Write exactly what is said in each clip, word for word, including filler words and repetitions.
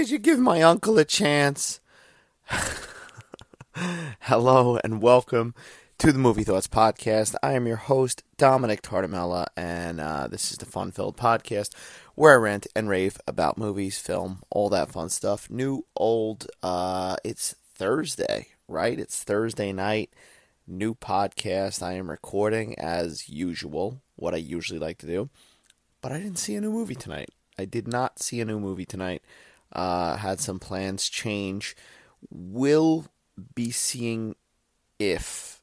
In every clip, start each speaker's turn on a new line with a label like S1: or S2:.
S1: Did you give my uncle a chance? Hello and welcome to the Movie Thoughts Podcast. I am your host, Dominic Tartamella, and uh, this is the fun-filled podcast where I rant and rave about movies, film, all that fun stuff. New, old, uh, it's Thursday, right? It's Thursday night, new podcast. I am recording as usual, what I usually like to do, but I didn't see a new movie tonight. I did not see a new movie tonight. Uh, had some plans change. Will be seeing if,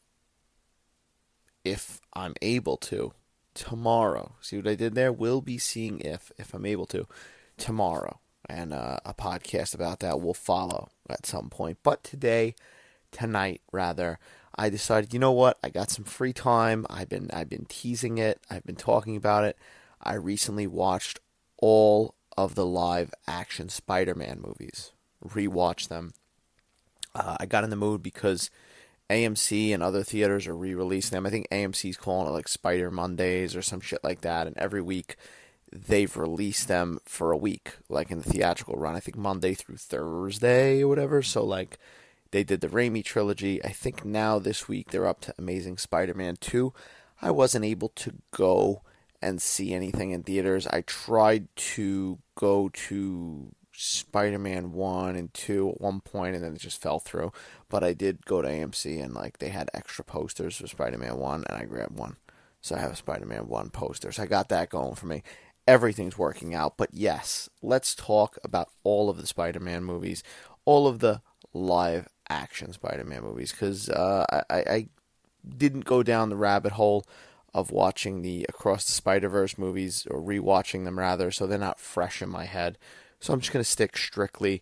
S1: if I'm able to, tomorrow. See what I did there? Will be seeing if, if I'm able to, tomorrow. And uh, a podcast about that will follow at some point. But today, tonight rather, I decided, you know what? I got some free time. I've been, I've been teasing it. I've been talking about it. I recently watched all of the live action Spider-Man movies. Rewatch them. Uh, I got in the mood because A M C and other theaters are re-releasing them. I think A M C's calling it like Spider Mondays or some shit like that. And every week they've released them for a week, like in the theatrical run. I think Monday through Thursday or whatever. So like they did the Raimi trilogy. I think now this week they're up to Amazing Spider-Man two. I wasn't able to go and see anything in theaters. I tried to go to Spider-Man one and two at one point, and then it just fell through. But I did go to A M C, and like they had extra posters for Spider-Man one, and I grabbed one. So I have a Spider-Man one poster. So I got that going for me. Everything's working out. But yes, let's talk about all of the Spider-Man movies, all of the live-action Spider-Man movies, because uh, I, I didn't go down the rabbit hole of watching the Across the Spider-Verse movies, or rewatching them rather, so they're not fresh in my head. So I'm just going to stick strictly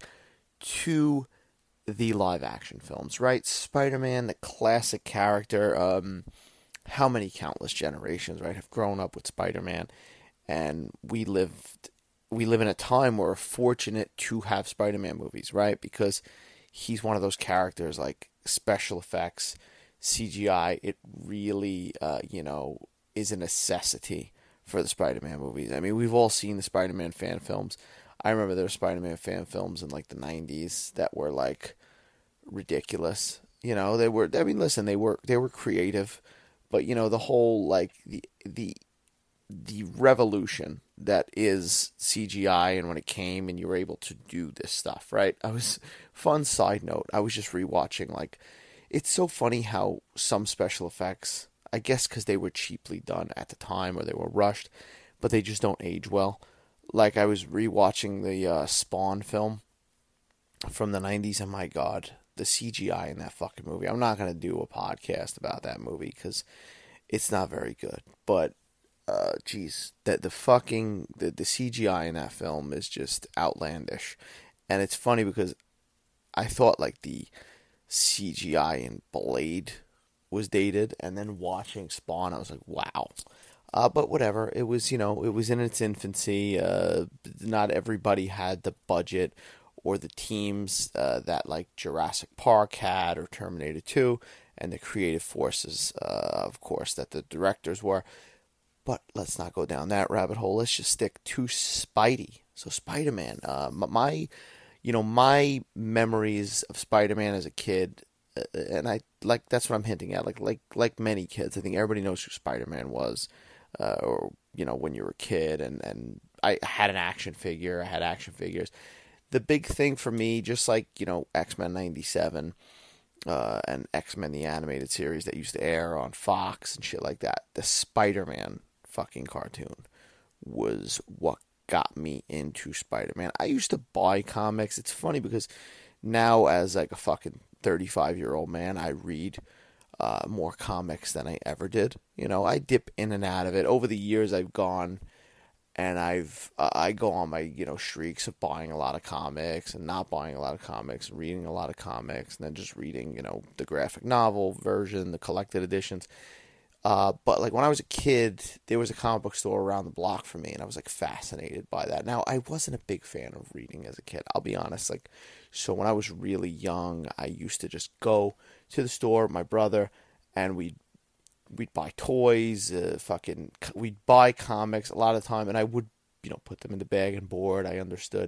S1: to the live-action films, right? Spider-Man, the classic character, um, how many countless generations, right, have grown up with Spider-Man, and we lived, we live in a time where we're fortunate to have Spider-Man movies, right? Because he's one of those characters, like special effects, C G I, it really, uh, you know, is a necessity for the Spider-Man movies. I mean, we've all seen the Spider-Man fan films. I remember there were Spider-Man fan films in, like, the nineties that were, like, ridiculous. You know, they were, I mean, listen, they were, they were creative, but, you know, the whole, like, the, the, the revolution that is C G I, and when it came and you were able to do this stuff, right? I was, fun side note, I was just rewatching, like, it's so funny how some special effects, I guess because they were cheaply done at the time or they were rushed, but they just don't age well. Like I was rewatching the uh, Spawn film from the nineties, and my God, the C G I in that fucking movie. I'm not going to do a podcast about that movie because it's not very good. But, uh, geez, that the fucking, the, the C G I in that film is just outlandish. And it's funny because I thought like the C G I in Blade was dated, and then watching Spawn, I was like, wow. Uh, but whatever, it was, you know, it was in its infancy. Uh, not everybody had the budget or the teams uh, that like Jurassic Park had or Terminator two, and the creative forces, uh, of course, that the directors were. But let's not go down that rabbit hole. Let's just stick to Spidey. So Spider-Man, uh, my... You know, my memories of Spider-Man as a kid, uh, and I like that's what I'm hinting at. Like, like, like many kids, I think everybody knows who Spider-Man was, uh, or you know, when you were a kid. And, and I had an action figure. I had action figures. The big thing for me, just like you know, X-Men ninety-seven, uh, and X-Men the animated series that used to air on Fox and shit like that. The Spider-Man fucking cartoon was what got me into Spider-Man. I used to buy comics. It's funny because now as like a fucking thirty-five year old man, I read uh, more comics than I ever did. You know, I dip in and out of it. Over the years I've gone and I've, uh, I go on my, you know, streaks of buying a lot of comics and not buying a lot of comics, reading a lot of comics, and then just reading, you know, the graphic novel version, the collected editions. Uh, but like when I was a kid, there was a comic book store around the block from me, and I was like fascinated by that. Now, I wasn't a big fan of reading as a kid, I'll be honest. Like, so when I was really young, I used to just go to the store with my brother, and we'd we'd buy toys, uh, fucking, we'd buy comics a lot of the time, and I would, you know, put them in the bag and board. I understood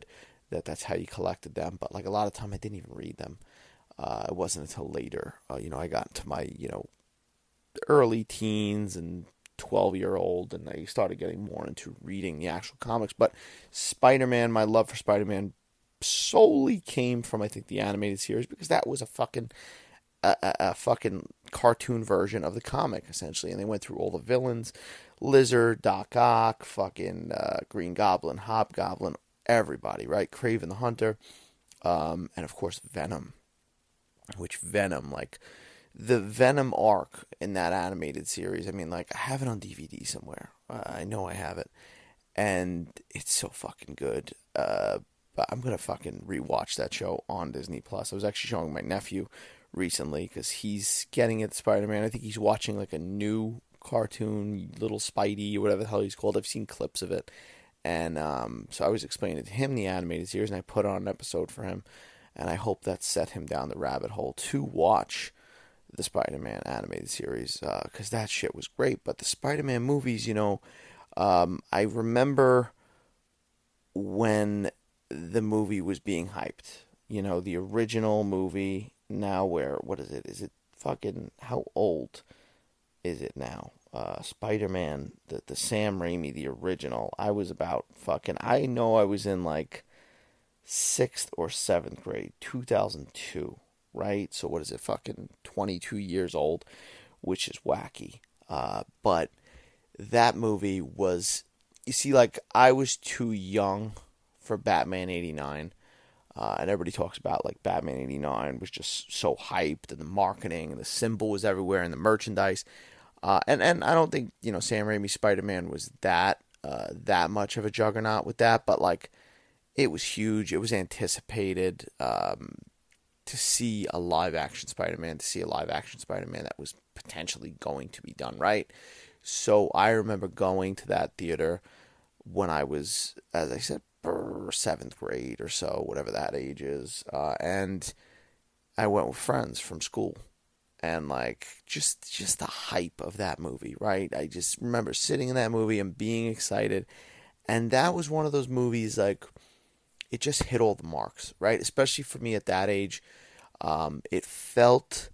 S1: that that's how you collected them. But like a lot of time, I didn't even read them. Uh, it wasn't until later, uh, you know, I got into my, you know, early teens and twelve year old, and I started getting more into reading the actual comics. But Spider-Man, my love for Spider-Man solely came from, I think, the animated series, because that was a fucking a, a, a fucking cartoon version of the comic, essentially. And they went through all the villains: Lizard, Doc Ock, fucking uh, Green Goblin, Hobgoblin, everybody, right? Kraven the Hunter, um, and of course Venom. Which Venom, like the Venom arc in that animated series, I mean, like I have it on D V D somewhere. Uh, I know I have it, and it's so fucking good. Uh, but I'm gonna fucking rewatch that show on Disney Plus. I was actually showing my nephew recently because he's getting into Spider-Man. I think he's watching like a new cartoon, Little Spidey or whatever the hell he's called. I've seen clips of it, and um, so I was explaining to him the animated series, and I put on an episode for him. And I hope that set him down the rabbit hole to watch the Spider-Man animated series, because uh, that shit was great. But the Spider-Man movies, you know, um, I remember when the movie was being hyped. You know, the original movie, now where, what is it? Is it fucking, how old is it now? Uh, Spider-Man, the, the Sam Raimi, the original. I was about fucking, I know I was in like sixth or seventh grade, two thousand two, right? So what is it, fucking twenty-two years old, which is wacky. Uh, but that movie was, you see, like, I was too young for Batman eighty-nine, uh, and everybody talks about, like, Batman eighty-nine was just so hyped, and the marketing, and the symbol was everywhere, and the merchandise, uh, and, and I don't think, you know, Sam Raimi's Spider-Man was that, uh, that much of a juggernaut with that, but, like, it was huge. It was anticipated um, to see a live-action Spider-Man, to see a live-action Spider-Man that was potentially going to be done, right? So I remember going to that theater when I was, as I said, seventh grade or so, whatever that age is, uh, and I went with friends from school, and like just just the hype of that movie, right? I just remember sitting in that movie and being excited, and that was one of those movies like, it just hit all the marks, right? Especially for me at that age. Um, it felt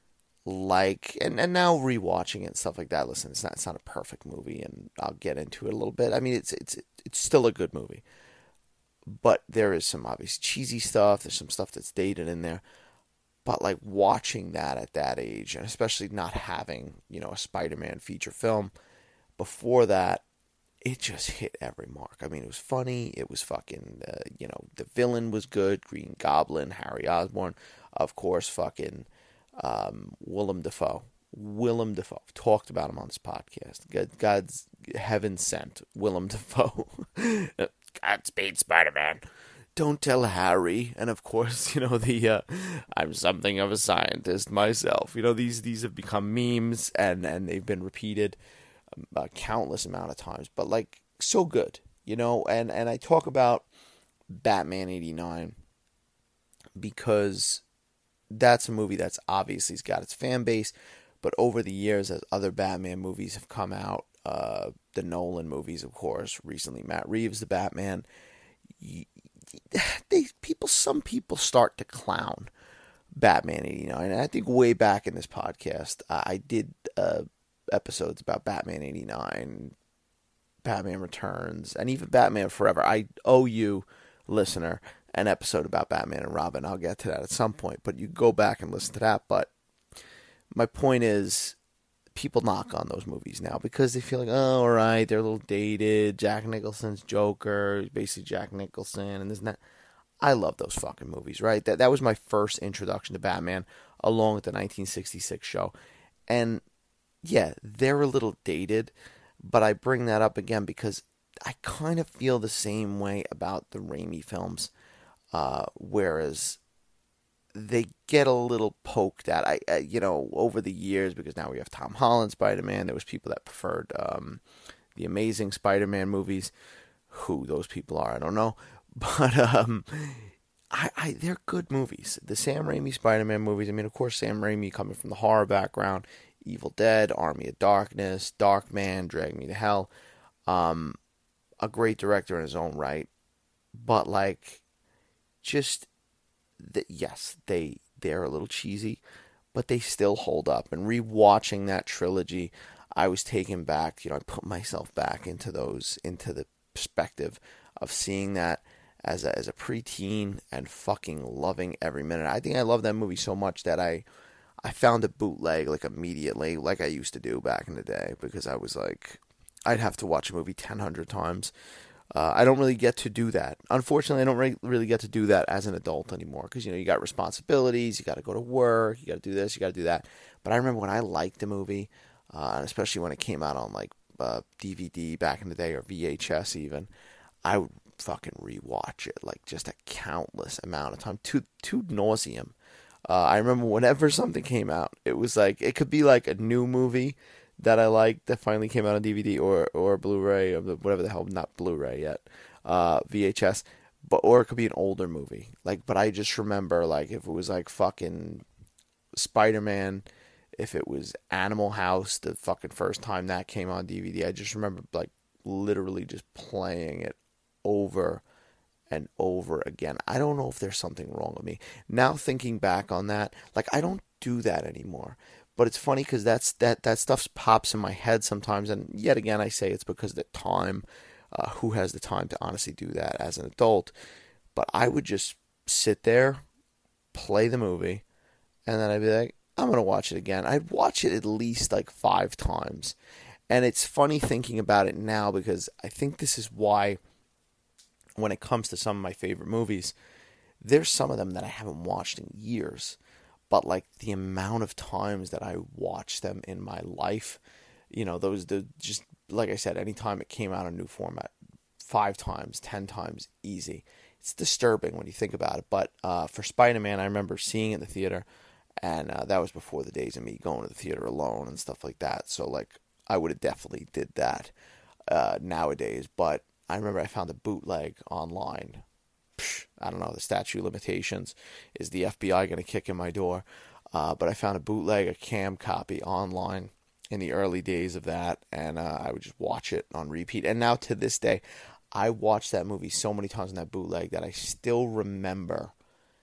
S1: like, and, and now rewatching it and stuff like that, listen, it's not it's not a perfect movie, and I'll get into it a little bit. I mean, it's it's it's still a good movie, but there is some obvious cheesy stuff. There's some stuff that's dated in there. But like watching that at that age, and especially not having, you know, a Spider-Man feature film before that, it just hit every mark. I mean, it was funny. It was fucking, uh, you know, the villain was good. Green Goblin, Harry Osborn, of course, fucking um, Willem Dafoe. Willem Dafoe. I've talked about him on this podcast. God, God's heaven sent Willem Dafoe. Godspeed, Spider-Man. Don't tell Harry. And of course, you know, the uh, I'm something of a scientist myself. You know, these these have become memes, and, and they've been repeated a countless amount of times, but like so good, you know. And and I talk about Batman eighty-nine because that's a movie that's obviously got its fan base, but over the years, as other Batman movies have come out, uh, the Nolan movies, of course, recently Matt Reeves, the Batman, they people some people start to clown Batman eighty-nine. And I think way back in this podcast, I did uh, episodes about Batman eighty-nine, Batman Returns, and even Batman Forever. I owe you, listener, an episode about Batman and Robin. I'll get to that at some point, but you go back and listen to that. But my point is, people knock on those movies now because they feel like, oh, all right, they're a little dated. Jack Nicholson's Joker, basically Jack Nicholson, and this and that. I love those fucking movies, right? That that was my first introduction to Batman, along with the nineteen sixty-six show. And yeah, they're a little dated, but I bring that up again because I kind of feel the same way about the Raimi films, uh, whereas they get a little poked at. I, I, you know, over the years, because now we have Tom Holland Spider-Man. There was people that preferred um, the Amazing Spider-Man movies. Who those people are, I don't know. But um, I, I, they're good movies. The Sam Raimi Spider-Man movies. I mean, of course, Sam Raimi coming from the horror background, Evil Dead, Army of Darkness, Darkman, Drag Me to Hell. Um, a great director in his own right. But like, just, the, yes, they, they're a little cheesy, but they still hold up. And rewatching that trilogy, I was taken back, you know, I put myself back into those, into the perspective of seeing that as a, as a preteen and fucking loving every minute. I think I love that movie so much that I, I found a bootleg like immediately, like I used to do back in the day, because I was like, I'd have to watch a movie ten hundred times. Uh, I don't really get to do that. Unfortunately, I don't re- really get to do that as an adult anymore, because, you know, you got responsibilities, you got to go to work, you got to do this, you got to do that. But I remember when I liked a movie, uh, and especially when it came out on like uh, D V D back in the day, or V H S even, I would fucking rewatch it like just a countless amount of time, to to nauseum. Uh, I remember whenever something came out, it was like, it could be like a new movie that I liked that finally came out on D V D or or Blu-ray, or whatever the hell, not Blu-ray yet, uh, V H S, but or it could be an older movie. Like, but I just remember, like, if it was like fucking Spider-Man, if it was Animal House, the fucking first time that came on D V D, I just remember like literally just playing it over and over again. I don't know if there's something wrong with me. Now thinking back on that, like, I don't do that anymore. But it's funny because that's that that stuff pops in my head sometimes, and yet again I say it's because of the time. Uh, who has the time to honestly do that as an adult? But I would just sit there, play the movie, and then I'd be like, I'm gonna watch it again. I'd watch it at least like five times. And it's funny thinking about it now, because I think this is why, when it comes to some of my favorite movies, there's some of them that I haven't watched in years. But like the amount of times that I watched them in my life, you know, those, the just, like I said, anytime it came out in a new format, five times, ten times, easy. It's disturbing when you think about it. But uh, for Spider-Man, I remember seeing it in the theater, and uh, that was before the days of me going to the theater alone and stuff like that. So like, I would have definitely did that uh, nowadays. But I remember I found a bootleg online. Psh, I don't know, the statute of limitations. Is the F B I going to kick in my door? Uh, but I found a bootleg, a cam copy online in the early days of that, and uh, I would just watch it on repeat. And now to this day, I watched that movie so many times in that bootleg that I still remember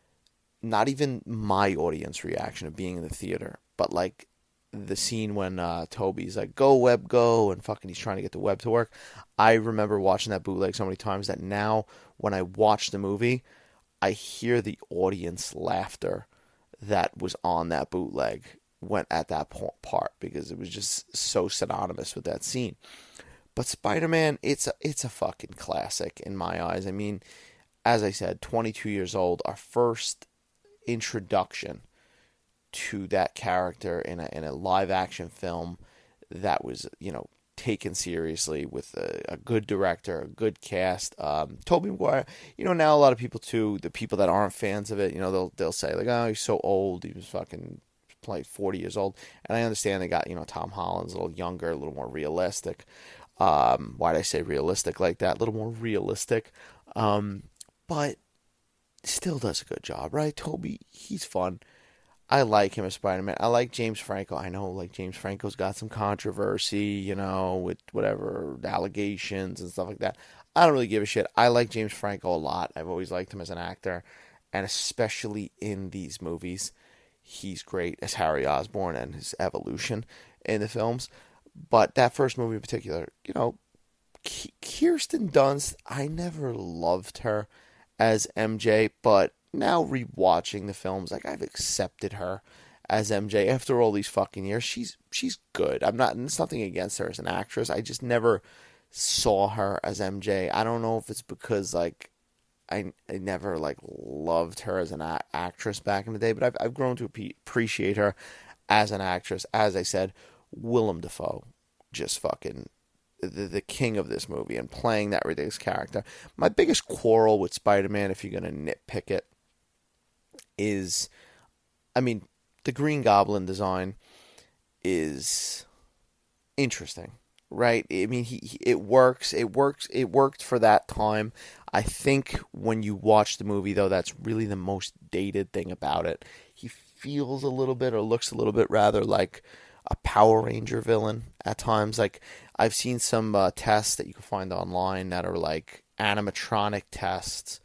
S1: not even my audience reaction of being in the theater, but like the scene when uh, Toby's like, go Webb, go, and fucking he's trying to get the web to work. I remember watching that bootleg so many times that now when I watch the movie, I hear the audience laughter that was on that bootleg went at that part, because it was just so synonymous with that scene. But Spider-Man, it's a, it's a fucking classic in my eyes. I mean, as I said, twenty-two years old, our first introduction to that character in a in a live action film that was, you know, taken seriously with a, a good director, a good cast. Um, Tobey Maguire, you know, now a lot of people too, the people that aren't fans of it, you know, they'll they'll say like, oh, he's so old, he was fucking like forty years old. And I understand they got, you know, Tom Holland's a little younger, a little more realistic. Um, why'd I say realistic like that? A little more realistic. Um, but still does a good job, right? Tobey, he's fun. I like him as Spider-Man. I like James Franco. I know, like, James Franco's got some controversy, you know, with whatever allegations and stuff like that. I don't really give a shit. I like James Franco a lot. I've always liked him as an actor, and especially in these movies. He's great as Harry Osborn and his evolution in the films. But that first movie in particular, you know, Kirsten Dunst, I never loved her as M J, but now rewatching the films, like, I've accepted her as M J after all these fucking years. She's she's good. I'm not. It's nothing against her as an actress. I just never saw her as M J. I don't know if it's because like I I never like loved her as an a- actress back in the day, but I've I've grown to appreciate her as an actress. As I said, Willem Dafoe, just fucking the the king of this movie and playing that ridiculous character. My biggest quarrel with Spider-Man, if you're gonna nitpick it, is, I mean, the Green Goblin design is interesting, right? I mean, he, he it works. It works. It worked for that time. I think when you watch the movie, though, that's really the most dated thing about it. He feels a little bit, or looks a little bit, rather like a Power Ranger villain at times. Like, I've seen some uh, tests that you can find online that are like animatronic tests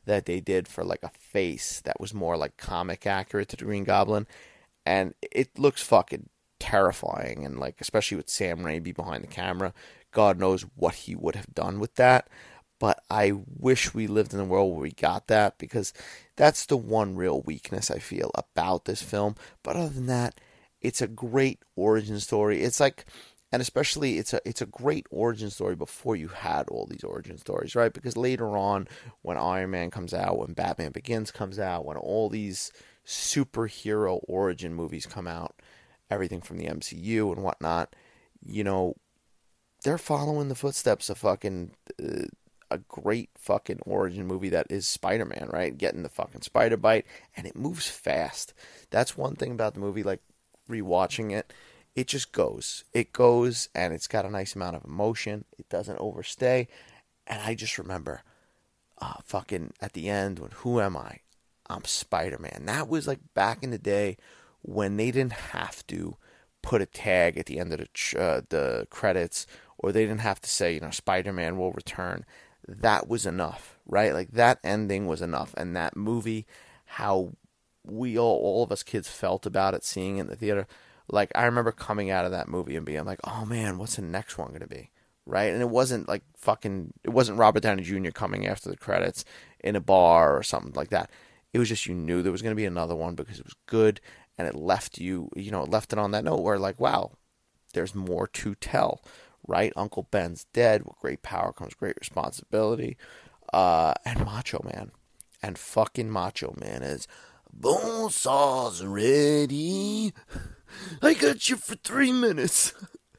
S1: that they did for like a face that was more like comic accurate to the Green Goblin, and it looks fucking terrifying. And like, especially with Sam Raimi behind the camera, God knows what he would have done with that. But I wish we lived in a world where we got that, because that's the one real weakness I feel about this film. But other than that, it's a great origin story. It's like, and especially it's a it's a great origin story before you had all these origin stories, right? Because later on, when Iron Man comes out, when Batman Begins comes out, when all these superhero origin movies come out, everything from the M C U and whatnot, you know, they're following the footsteps of fucking uh, a great fucking origin movie that is Spider-Man, right? Getting the fucking spider bite, and it moves fast. That's one thing about the movie, like rewatching it. It just goes. It goes, and it's got a nice amount of emotion. It doesn't overstay. And I just remember, uh, fucking at the end, when who am I? I'm Spider-Man. That was like back in the day when they didn't have to put a tag at the end of the uh, the credits, or they didn't have to say, you know, Spider-Man will return. That was enough, right? Like, that ending was enough. And that movie, how we all, all of us kids felt about it, seeing it in the theater. Like, I remember coming out of that movie and being like, oh man, what's the next one going to be? Right? And it wasn't like fucking, it wasn't Robert Downey Junior coming after the credits in a bar or something like that. It was just, you knew there was going to be another one because it was good, and it left you, you know, it left it on that note where, like, wow, there's more to tell, right? Uncle Ben's dead. With great power comes great responsibility. Uh, and Macho Man. And fucking Macho Man is, bone saws ready. I got you for three minutes.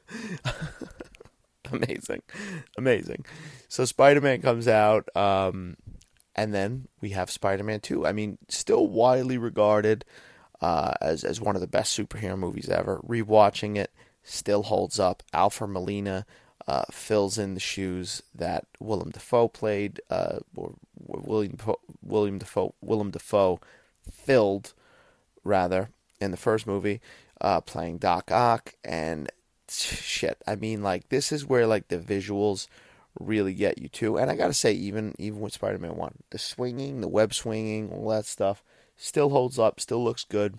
S1: Amazing. Amazing. So Spider-Man comes out, um, and then we have Spider-Man two. I mean, still widely regarded uh, as, as one of the best superhero movies ever. Rewatching it, still holds up. Alfred Molina uh, fills in the shoes that Willem Dafoe played, uh, or William William Dafoe, Willem Dafoe filled, rather, in the first movie. Uh, playing Doc Ock, and shit, I mean, like, this is where, like, the visuals really get you too. And I gotta say, even even with Spider-Man one, the swinging, the web swinging, all that stuff still holds up, still looks good.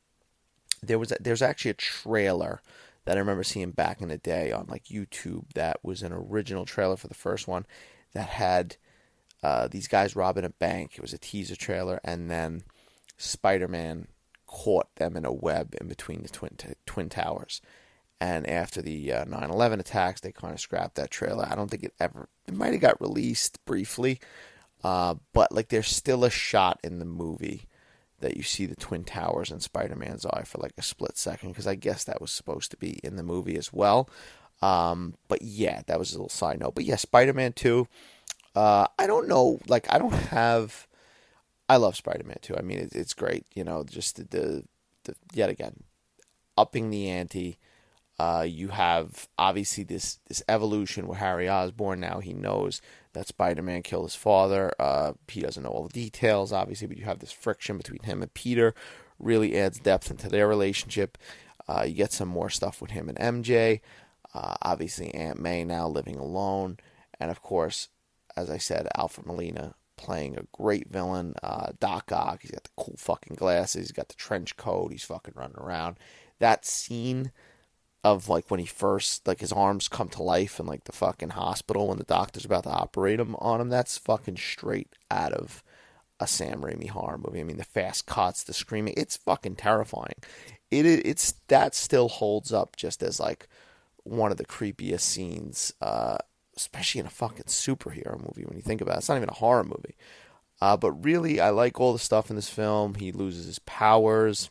S1: There was a, there's actually a trailer that I remember seeing back in the day on, like, YouTube, that was an original trailer for the first one that had uh, these guys robbing a bank. It was a teaser trailer, and then Spider-Man caught them in a web in between the twin t- twin towers. And after the uh, nine eleven attacks, they kind of scrapped that trailer. I don't think it ever, it might have got released briefly, uh, but, like, there's still a shot in the movie that you see the twin towers in Spider-Man's eye for like a split second, because I guess that was supposed to be in the movie as well. Um, but yeah, that was a little side note. But yeah, Spider-Man two, uh, I don't know, like, I don't have, I love Spider-Man two. I mean, it, it's great, you know, just the, the, the yet again, upping the ante. Uh, you have, obviously, this, this evolution where Harry Osborn, now he knows that Spider-Man killed his father. Uh, he doesn't know all the details, obviously, but you have this friction between him and Peter. Really adds depth into their relationship. Uh, you get some more stuff with him and M J. Uh, obviously, Aunt May now living alone. And, of course, as I said, Alfred Molina playing a great villain. Uh, Doc Ock, he's got the cool fucking glasses. He's got the trench coat. He's fucking running around. That scene of, like, when he first, like, his arms come to life in, like, the fucking hospital when the doctor's about to operate him on him, that's fucking straight out of a Sam Raimi horror movie. I mean, the fast cuts, the screaming, it's fucking terrifying. It it's that still holds up just as, like, one of the creepiest scenes, uh, especially in a fucking superhero movie when you think about it. It's not even a horror movie. Uh, but really, I like all the stuff in this film. He loses his powers.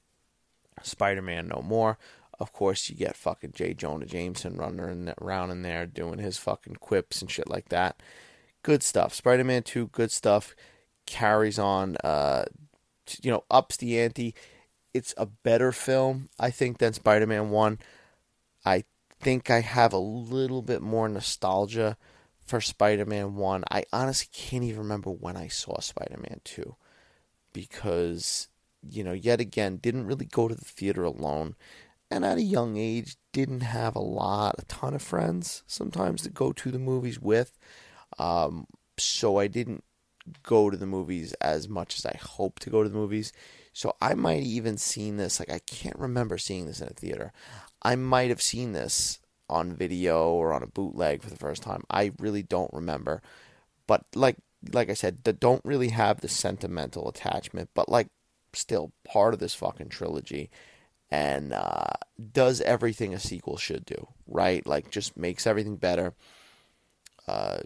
S1: Spider-Man no more. Of course, you get fucking J. Jonah Jameson running around in there doing his fucking quips and shit like that. Good stuff. Spider-Man two, good stuff. Carries on, uh, you know, ups the ante. It's a better film, I think, than Spider-Man one. I think I have a little bit more nostalgia for Spider-Man one. I honestly can't even remember when I saw Spider-Man two. Because, you know, yet again, didn't really go to the theater alone. And at a young age, didn't have a lot, a ton of friends sometimes to go to the movies with. Um, so I didn't go to the movies as much as I hope to go to the movies. So I might even seen this, like I can't remember seeing this in a theater. I might have seen this on video or on a bootleg for the first time. I really don't remember. But like like I said, that don't really have the sentimental attachment, but like still part of this fucking trilogy, and uh, does everything a sequel should do, right? Like just makes everything better, uh,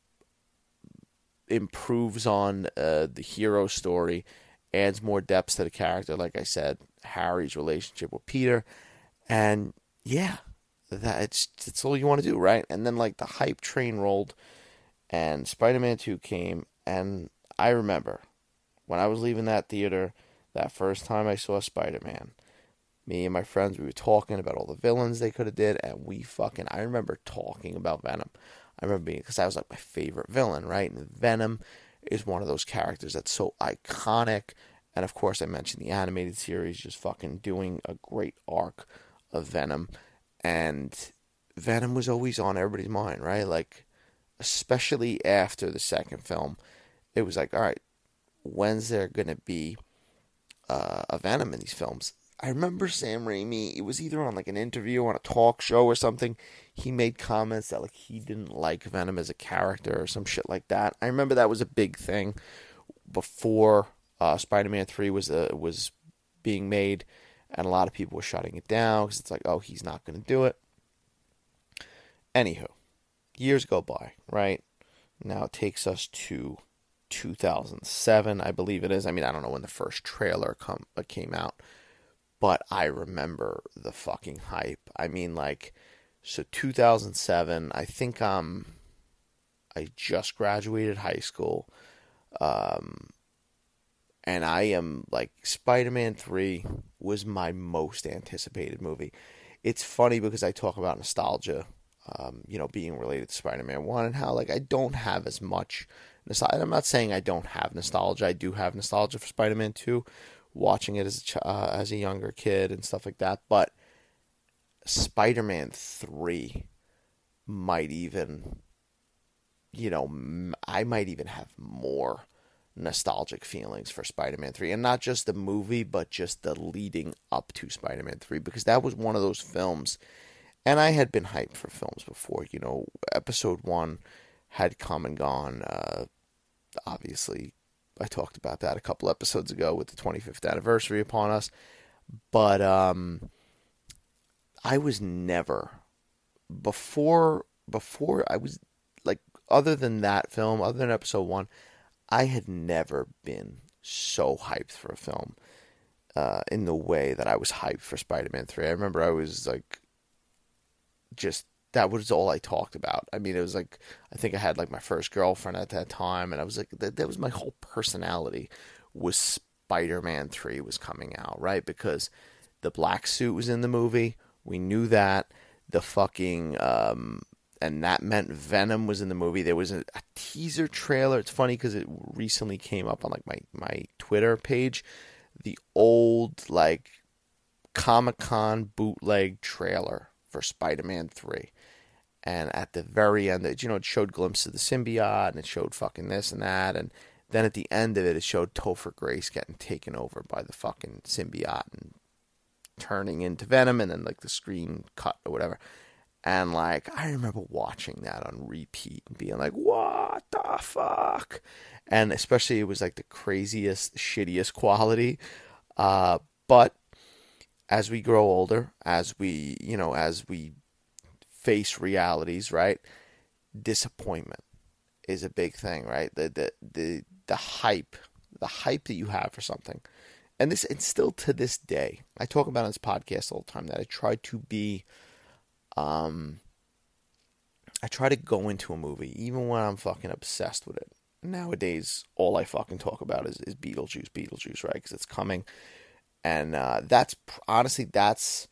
S1: improves on uh, the hero story, adds more depth to the character. Like I said, Harry's relationship with Peter, and yeah, that it's it's all you want to do, right? And then like the hype train rolled, and Spider-Man two came, and I remember when I was leaving that theater that first time I saw Spider-Man, me and my friends, we were talking about all the villains they could have did, and we fucking, I remember talking about Venom. I remember being, because that was like my favorite villain, right? And Venom is one of those characters that's so iconic, and of course I mentioned the animated series just fucking doing a great arc of Venom, and Venom was always on everybody's mind, right? Like, especially after the second film, it was like, all right, when's there gonna be uh, a Venom in these films? I remember Sam Raimi, it was either on like an interview on a talk show or something, he made comments that like he didn't like Venom as a character or some shit like that. I remember that was a big thing before uh, Spider-Man three was uh, was being made, and a lot of people were shutting it down because it's like, oh, he's not going to do it. Anywho, years go by, right? Now it takes us to two thousand seven, I believe it is. I mean, I don't know when the first trailer come, uh, came out, but I remember the fucking hype. I mean, like, so two thousand seven, I think um, I just graduated high school, um, and I am, like, Spider-Man three was my most anticipated movie. It's funny because I talk about nostalgia, um, you know, being related to Spider-Man one, and how, like, I don't have as much nostalgia. I'm not saying I don't have nostalgia. I do have nostalgia for Spider-Man two, watching it as a, ch- uh, as a younger kid and stuff like that, but Spider-Man three might even, you know, I might even have more nostalgic feelings for Spider-Man three, and not just the movie, but just the leading up to Spider-Man three, because that was one of those films, and I had been hyped for films before, you know, episode one had come and gone, uh, obviously, I talked about that a couple episodes ago with the twenty-fifth anniversary upon us, but, um, I was never, before, before I was, like, other than that film, other than episode one, I had never been so hyped for a film uh, in the way that I was hyped for Spider-Man three. I remember I was, like, just, that was all I talked about. I mean, it was like, I think I had, like, my first girlfriend at that time, and I was like, that, that was my whole personality, was Spider-Man three was coming out, right? Because the black suit was in the movie. We knew that. The fucking, um, and that meant Venom was in the movie. There was a, a teaser trailer. It's funny because it recently came up on, like, my, my Twitter page. The old, like, Comic-Con bootleg trailer for Spider-Man three. And at the very end, it, you know, it showed glimpses of the symbiote, and it showed fucking this and that. And then at the end of it, it showed Topher Grace getting taken over by the fucking symbiote and turning into Venom, and then, like, the screen cut or whatever. And, like, I remember watching that on repeat and being like, what the fuck? And especially it was, like, the craziest, shittiest quality. Uh, but as we grow older, as we, you know, as we face realities, right? Disappointment is a big thing, right? The, the, the, the hype, the hype that you have for something. And this, it's still to this day, I talk about on this podcast all the time that I try to be, um, I try to go into a movie, even when I'm fucking obsessed with it. Nowadays, all I fucking talk about is, is Beetlejuice, Beetlejuice, right? Because it's coming. And uh, that's, honestly, that's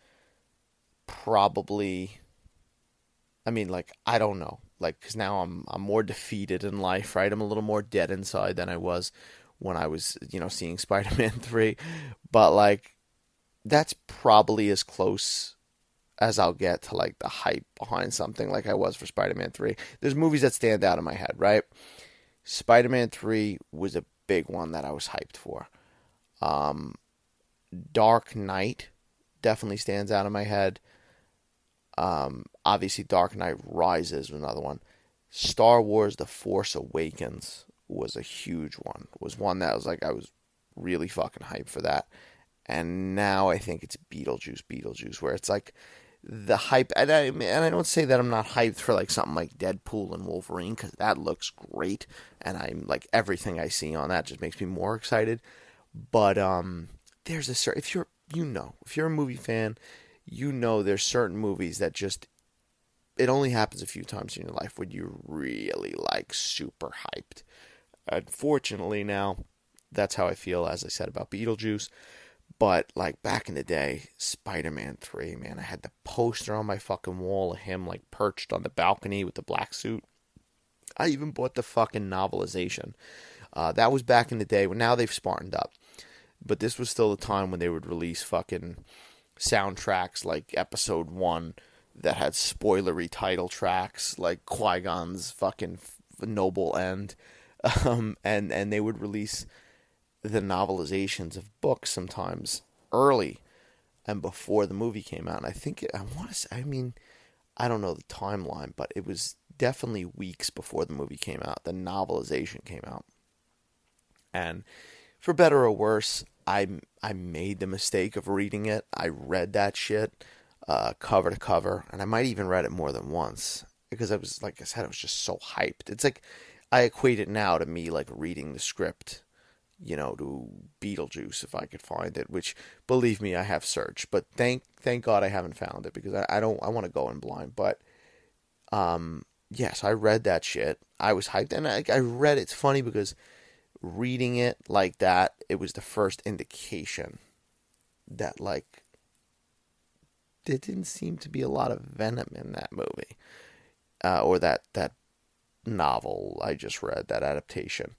S1: probably, I mean, like, I don't know. Like, because now I'm, I'm more defeated in life, right? I'm a little more dead inside than I was when I was, you know, seeing Spider-Man three. But, like, that's probably as close as I'll get to, like, the hype behind something like I was for Spider-Man three. There's movies that stand out in my head, right? Spider-Man three was a big one that I was hyped for. Um, Dark Knight definitely stands out in my head. Um, obviously, Dark Knight Rises was another one. Star Wars: The Force Awakens was a huge one. Was one that was like I was really fucking hyped for that. And now I think it's Beetlejuice, Beetlejuice, where it's like the hype. And I, and I don't say that I'm not hyped for like something like Deadpool and Wolverine, because that looks great, and I'm like everything I see on that just makes me more excited. But um, there's a certain if you're you know if you're a movie fan, you know there's certain movies that just it only happens a few times in your life when you're really like super hyped. Unfortunately, now that's how I feel, as I said, about Beetlejuice. But, like, back in the day, Spider-Man three, man, I had the poster on my fucking wall of him, like, perched on the balcony with the black suit. I even bought the fucking novelization. Uh, that was back in the day. Now they've smartened up. But this was still the time when they would release fucking soundtracks like Episode one that had spoilery title tracks, like Qui-Gon's fucking Noble End. Um, and, and they would release the novelizations of books sometimes early and before the movie came out. And I think, I want to say, I mean, I don't know the timeline, but it was definitely weeks before the movie came out. The novelization came out. And for better or worse, I, I made the mistake of reading it. I read that shit uh, cover to cover, and I might even read it more than once because I was, like I said, I was just so hyped. It's like, I equate it now to me like reading the script, you know, to Beetlejuice if I could find it, which, believe me, I have searched, but thank thank God I haven't found it, because I, I don't, I want to go in blind, but, um, yes, I read that shit, I was hyped, and I, I read, it's funny, because reading it like that, it was the first indication that, like, there didn't seem to be a lot of venom in that movie, uh, or that, that novel I just read, that adaptation.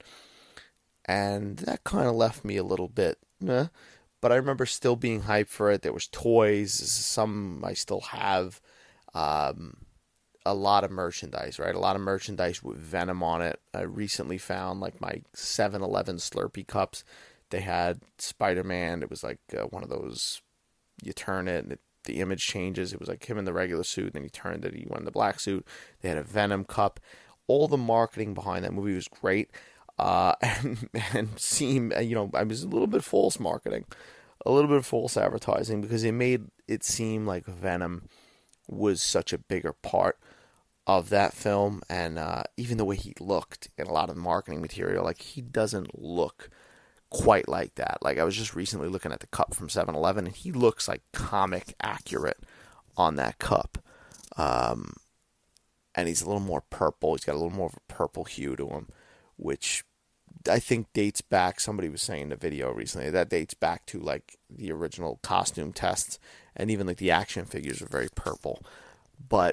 S1: And that kind of left me a little bit, eh. But I remember still being hyped for it. There was toys, some I still have, um, a lot of merchandise, right? A lot of merchandise with Venom on it. I recently found like my seven eleven Slurpee cups. They had Spider-Man. It was like uh, one of those, you turn it and it, the image changes. It was like him in the regular suit, then he turned it, he went in the black suit. They had a Venom cup. All the marketing behind that movie was great. Uh, and, and seem, you know, I was a little bit false marketing, a little bit of false advertising, because it made it seem like Venom was such a bigger part of that film. And uh, even the way he looked in a lot of the marketing material, like, he doesn't look quite like that. Like, I was just recently looking at the cup from seven eleven, and he looks like comic accurate on that cup. Um, and he's a little more purple. He's got a little more of a purple hue to him, which I think dates back, somebody was saying in the video recently, that dates back to like the original costume tests, and even like the action figures are very purple. But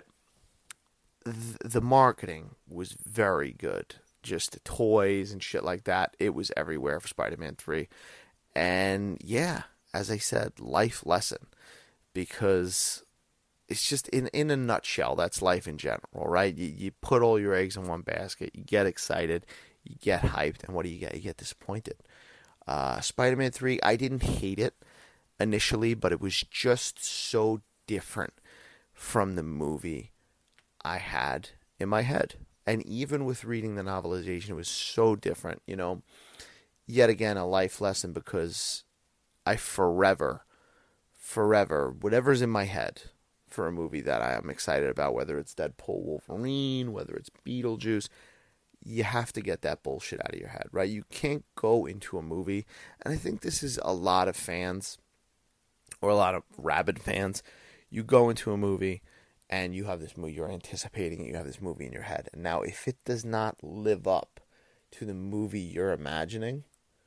S1: th- the marketing was very good. Just the toys and shit like that, it was everywhere for Spider-Man three. And yeah, as I said, life lesson, because it's just, in, in a nutshell, that's life in general, right? You, you put all your eggs in one basket, you get excited, you get hyped, and what do you get? You get disappointed. Uh, Spider-Man three, I didn't hate it initially, but it was just so different from the movie I had in my head. And even with reading the novelization, it was so different, you know. Yet again, a life lesson, because I forever, forever, whatever's in my head for a movie that I am excited about, whether it's Deadpool, Wolverine, whether it's Beetlejuice, you have to get that bullshit out of your head, right? You can't go into a movie, and I think this is a lot of fans, or a lot of rabid fans. You go into a movie, and you have this movie, you're anticipating it, you have this movie in your head, and now if it does not live up to the movie you're imagining,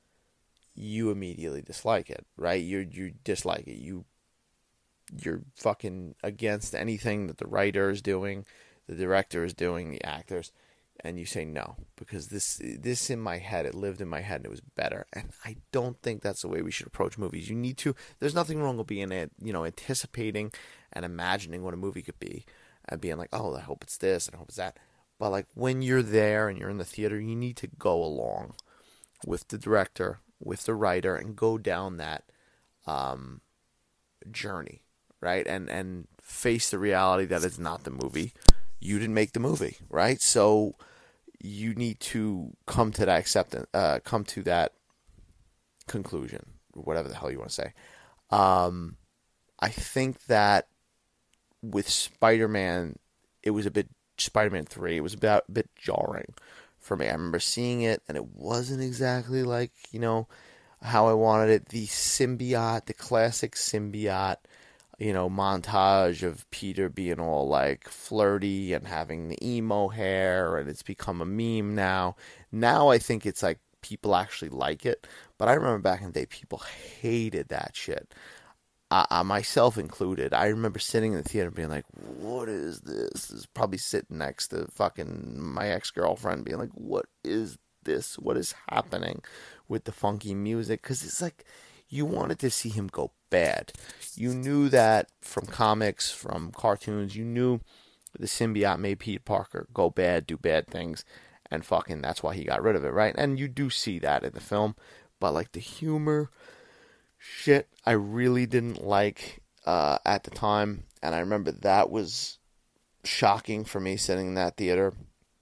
S1: you immediately dislike it, right? You you dislike it. You you're fucking against anything that the writer is doing, the director is doing, the actors, and you say no, because this this in my head, it lived in my head and it was better. And I don't think that's the way we should approach movies. You need to, there's nothing wrong with being, you know, anticipating and imagining what a movie could be, and being like, oh, I hope it's this and I hope it's that. But like when you're there and you're in the theater, you need to go along with the director, with the writer, and go down that um, journey, right? And and face the reality that it's not the movie. You didn't make the movie, right? So you need to come to that acceptance, uh, come to that conclusion, whatever the hell you want to say. Um, I think that with Spider-Man, it was a bit, Spider-Man three, it was about a bit jarring for me. I remember seeing it, and it wasn't exactly like, you know, how I wanted it. The symbiote, the classic symbiote, you know, montage of Peter being all like flirty and having the emo hair, and it's become a meme now. Now I think it's like people actually like it, but I remember back in the day, people hated that shit. I, I myself included. I remember sitting in the theater being like, what is this? This is probably sitting next to fucking my ex-girlfriend being like, what is this? What is happening with the funky music? Because it's like, you wanted to see him go bad. You knew that from comics, from cartoons, you knew the symbiote made Peter Parker go bad, do bad things, and fucking that's why he got rid of it, right? And you do see that in the film, but like the humor shit, I really didn't like uh, at the time, and I remember that was shocking for me sitting in that theater.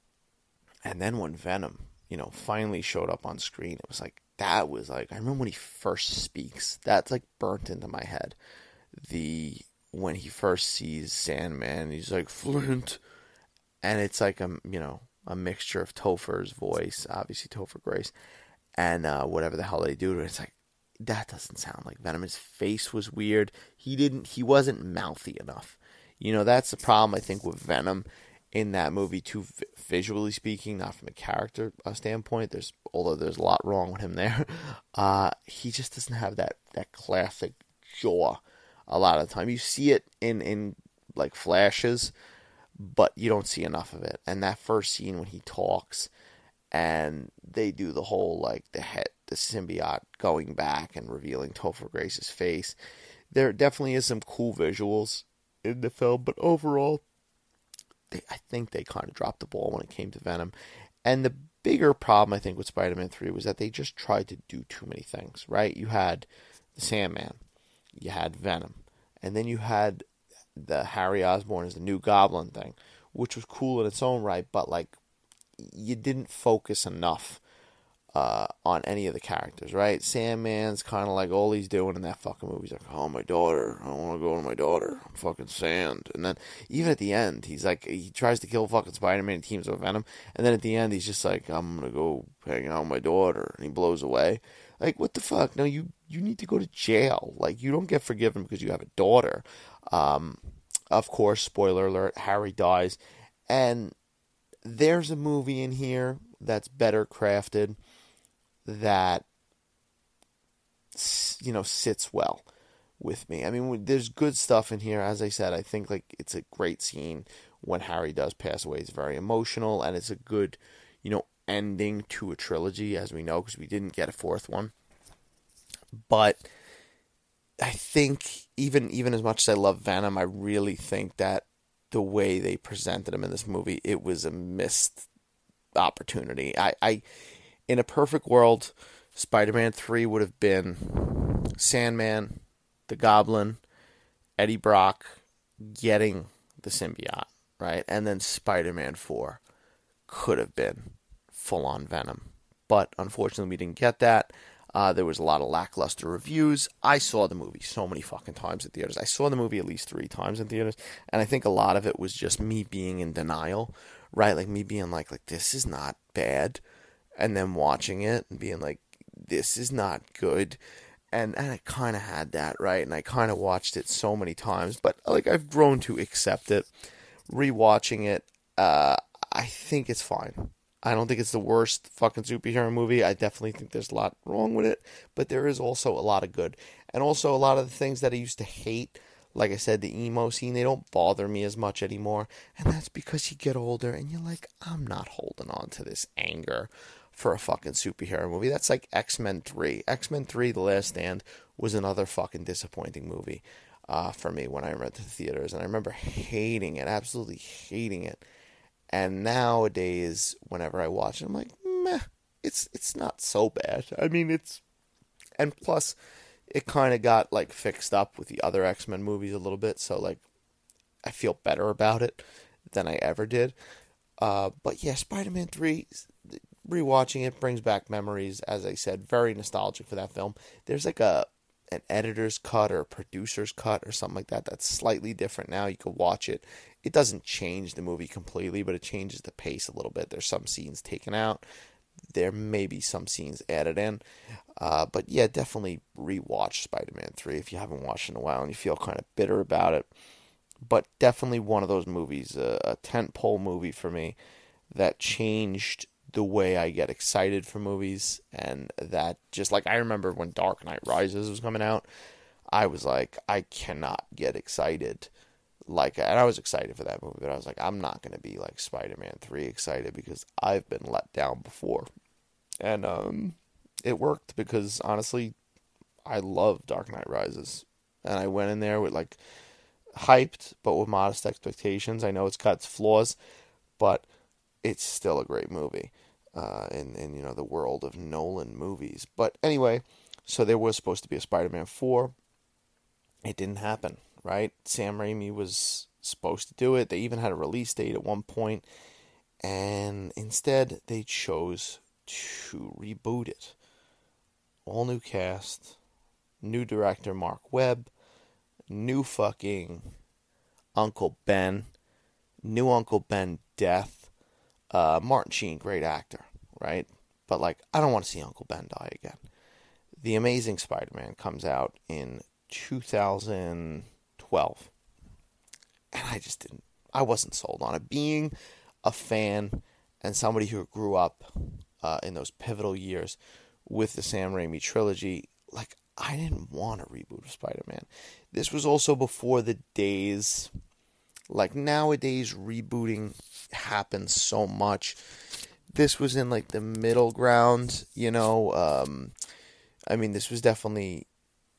S1: And then when Venom, you know, finally showed up on screen, it was like, that was like, I remember when he first speaks, that's like burnt into my head. The, when he first sees Sandman, he's like, Flint, and it's like a, you know, a mixture of Topher's voice, obviously Topher Grace, and uh, whatever the hell they do to it. It's like, that doesn't sound like Venom. His face was weird. He didn't, he wasn't mouthy enough. You know, that's the problem, I think, with Venom in that movie, too, visually speaking, not from a character uh, standpoint. There's, although there's a lot wrong with him there, uh, he just doesn't have that, that classic jaw a lot of the time. You see it in, in like flashes, but you don't see enough of it. And that first scene when he talks and they do the whole, like, the head, the symbiote going back and revealing Topher Grace's face, there definitely is some cool visuals in the film, but overall, they, I think they kind of dropped the ball when it came to Venom. And the bigger problem, I think, with Spider-Man three was that they just tried to do too many things, right? You had the Sandman, you had Venom, and then you had the Harry Osborn as the new Goblin thing, which was cool in its own right, but, like, you didn't focus enough uh, on any of the characters, right? Sandman's kind of like, all he's doing in that fucking movie is like, oh, my daughter, I want to go to my daughter, I'm fucking sand. And then, even at the end, he's like, he tries to kill fucking Spider-Man and teams with Venom, and then at the end, he's just like, I'm going to go hang out with my daughter, and he blows away. Like, what the fuck? No, you, you need to go to jail. Like, you don't get forgiven because you have a daughter. Um, of course, spoiler alert, Harry dies, and there's a movie in here that's better crafted, that, you know, sits well with me. I mean, there's good stuff in here. As I said, I think, like, it's a great scene when Harry does pass away. It's very emotional, and it's a good, you know, ending to a trilogy, as we know, because we didn't get a fourth one. But I think, even even as much as I love Venom, I really think that the way they presented him in this movie, it was a missed opportunity. I, I in a perfect world, Spider-Man three would have been Sandman, the Goblin, Eddie Brock getting the symbiote, right? And then Spider-Man four could have been full-on Venom. But unfortunately, we didn't get that. Uh, there was a lot of lackluster reviews. I saw the movie so many fucking times in theaters. I saw the movie at least three times in theaters, and I think a lot of it was just me being in denial, right? Like, me being like, like, this is not bad, and then watching it and being like, this is not good. And, and I kind of had that, right? And I kind of watched it so many times, but, like, I've grown to accept it. Rewatching it, uh, I think it's fine. I don't think it's the worst fucking superhero movie. I definitely think there's a lot wrong with it, but there is also a lot of good. And also a lot of the things that I used to hate, like I said, the emo scene, they don't bother me as much anymore. And that's because you get older and you're like, I'm not holding on to this anger for a fucking superhero movie. That's like X-Men three. X-Men three, The Last Stand, was another fucking disappointing movie uh, for me when I went to the theaters. And I remember hating it, absolutely hating it. And nowadays, whenever I watch it, I'm like, meh, it's it's not so bad. I mean, it's and plus, it kind of got like fixed up with the other X-Men movies a little bit, so like I feel better about it than I ever did. Uh, but yeah, Spider-Man three, rewatching it brings back memories. As I said, very nostalgic for that film. There's like a an editor's cut or a producer's cut or something like that that's slightly different now. You could watch it. It doesn't change the movie completely, but it changes the pace a little bit. There's some scenes taken out. There may be some scenes added in. Uh, but yeah, definitely rewatch Spider-Man three if you haven't watched it in a while and you feel kind of bitter about it. But definitely one of those movies, uh, a tentpole movie for me that changed the way I get excited for movies. And that just like I remember when Dark Knight Rises was coming out, I was like, I cannot get excited. Like, and I was excited for that movie, but I was like, I'm not going to be like Spider-Man three excited because I've been let down before. And um, it worked because honestly, I love Dark Knight Rises. And I went in there with like hyped, but with modest expectations. I know it's got its flaws, but it's still a great movie uh, in, in, you know, the world of Nolan movies. But anyway, so there was supposed to be a Spider-Man four. It didn't happen, right? Sam Raimi was supposed to do it. They even had a release date at one point, and instead they chose to reboot it. All new cast, new director Mark Webb, new fucking Uncle Ben, new Uncle Ben death. Uh, Martin Sheen, great actor, right? But like, I don't want to see Uncle Ben die again. The Amazing Spider-Man comes out in two thousand twelve, and I just didn't. I wasn't sold on it. Being a fan and somebody who grew up uh, in those pivotal years with the Sam Raimi trilogy, like, I didn't want a reboot of Spider-Man. This was also before the days, like nowadays rebooting happens so much. This was in like the middle ground, you know. Um, I mean, this was definitely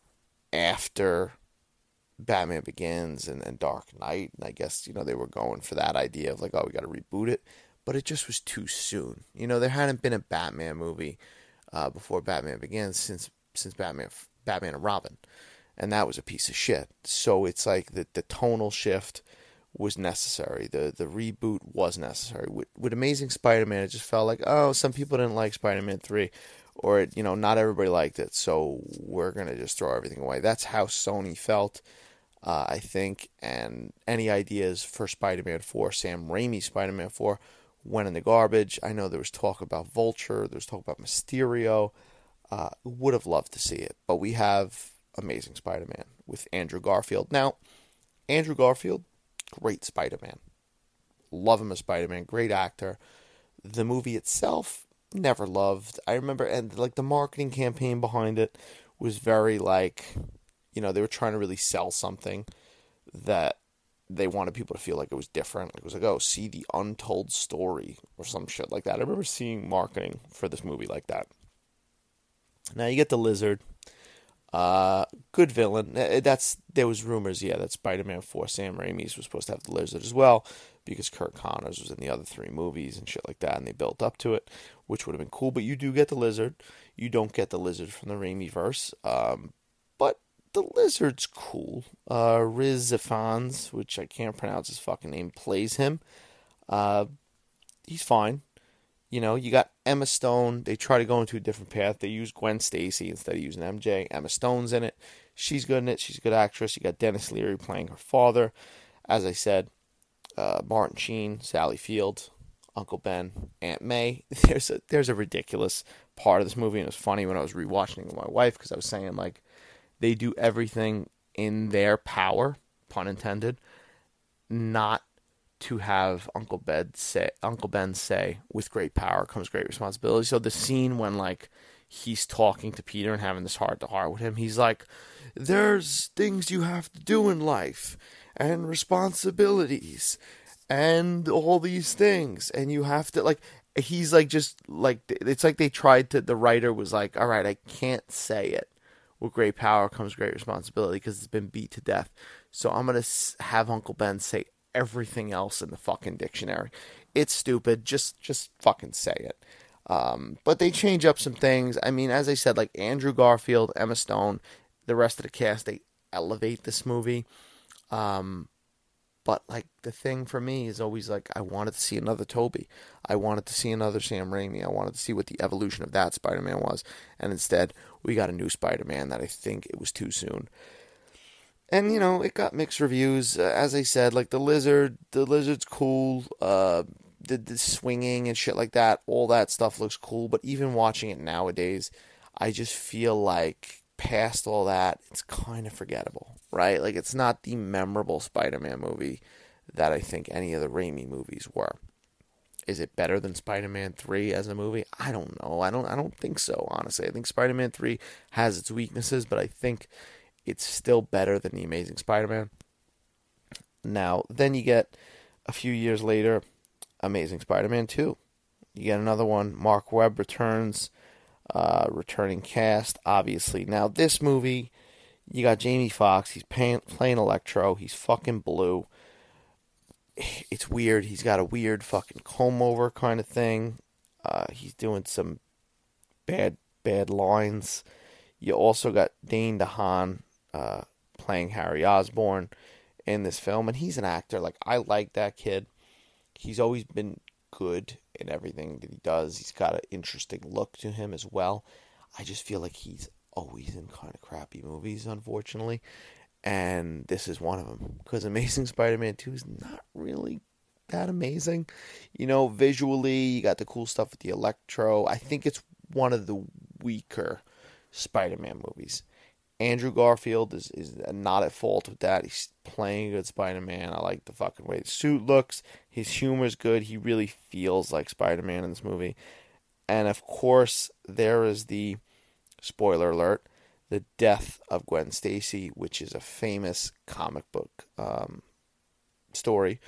S1: after Batman Begins and, and Dark Knight, and I guess, you know, they were going for that idea of like, oh, we got to reboot it, but it just was too soon. You know, there hadn't been a Batman movie uh, before Batman Begins since since Batman Batman and Robin, and that was a piece of shit. So it's like the the tonal shift was necessary. The the reboot was necessary. With, with Amazing Spider-Man, it just felt like, oh, some people didn't like Spider-Man three, or, you know, not everybody liked it, so we're going to just throw everything away. That's how Sony felt, uh, I think, and any ideas for Spider-Man four, Sam Raimi Spider-Man four, went in the garbage. I know there was talk about Vulture, there was talk about Mysterio. Uh, would have loved to see it, but we have Amazing Spider-Man with Andrew Garfield. Now, Andrew Garfield, great Spider-Man. Love him as Spider-Man, great actor. The movie itself, never loved. I remember, and like the marketing campaign behind it was very like, you know, they were trying to really sell something that they wanted people to feel like it was different. It was like, oh, see the untold story or some shit like that. I remember seeing marketing for this movie like that. Now you get the Lizard, uh, good villain. That's there was rumors, yeah, that Spider-Man four, Sam Raimi's was supposed to have the Lizard as well, because Kirk Connors was in the other three movies and shit like that, and they built up to it, which would have been cool. But you do get the Lizard. You don't get the Lizard from the Raimi verse, um, but the Lizard's cool. Uh, Riz Ifans, which I can't pronounce his fucking name, plays him. Uh, he's fine. You know, you got Emma Stone. They try to go into a different path. They use Gwen Stacy instead of using M J. Emma Stone's in it. She's good in it. She's a good actress. You got Dennis Leary playing her father. As I said, uh, Martin Sheen, Sally Field, Uncle Ben, Aunt May. There's a there's a ridiculous part of this movie, and it was funny when I was rewatching it with my wife, because I was saying, like, they do everything in their power, pun intended, not to have Uncle Ben say, Uncle Ben say, with great power comes great responsibility. So the scene when, like, he's talking to Peter and having this heart-to-heart with him, he's like, there's things you have to do in life, and responsibilities, and all these things, and you have to, like, he's, like, just, like, it's like they tried to, the writer was like, all right, I can't say it. With great power comes great responsibility, because it's been beat to death. So I'm going to have Uncle Ben say everything else in the fucking dictionary. It's stupid. Just just fucking say it. Um, but they change up some things. I mean, as I said, like Andrew Garfield, Emma Stone, the rest of the cast, they elevate this movie. Um, but like the thing for me is always like I wanted to see another Tobey. I wanted to see another Sam Raimi. I wanted to see what the evolution of that Spider-Man was. And instead, we got a new Spider-Man that I think it was too soon. And, you know, it got mixed reviews. Uh, as I said, like the lizard, the lizard's cool. Uh, the, the swinging and shit like that, all that stuff looks cool. But even watching it nowadays, I just feel like past all that, it's kind of forgettable, right? Like it's not the memorable Spider-Man movie that I think any of the Raimi movies were. Is it better than Spider-Man three as a movie? I don't know. I don't. I don't think so. Honestly, I think Spider-Man three has its weaknesses, but I think it's still better than The Amazing Spider-Man. Now, then you get, a few years later, Amazing Spider-Man two. You get another one. Mark Webb returns, uh, returning cast, obviously. Now, this movie, you got Jamie Foxx. He's playing, playing Electro. He's fucking blue. It's weird. He's got a weird fucking comb-over kind of thing. Uh, he's doing some bad, bad lines. You also got Dane DeHaan, Uh, playing Harry Osborn in this film, and he's an actor. Like, I like that kid. He's always been good in everything that he does. He's got an interesting look to him as well. I just feel like he's always in kind of crappy movies, unfortunately, and this is one of them, because Amazing Spider-Man two is not really that amazing. You know, visually, you got the cool stuff with the Electro. I think it's one of the weaker Spider-Man movies. Andrew Garfield is, is not at fault with that. He's playing a good Spider-Man. I like the fucking way the suit looks. His humor's good. He really feels like Spider-Man in this movie. And of course, there is the, spoiler alert, the death of Gwen Stacy, which is a famous comic book um, story.